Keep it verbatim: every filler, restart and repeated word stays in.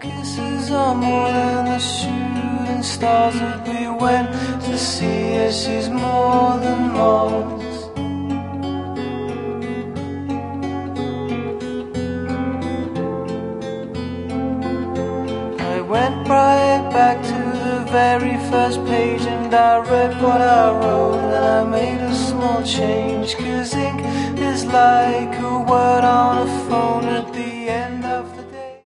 kisses are more than the shooting stars that we went to see. Yeah, she's more than most. I went right back to the very first page and I read what I wrote and I made a small change. Cause ink is like a word on a phone, it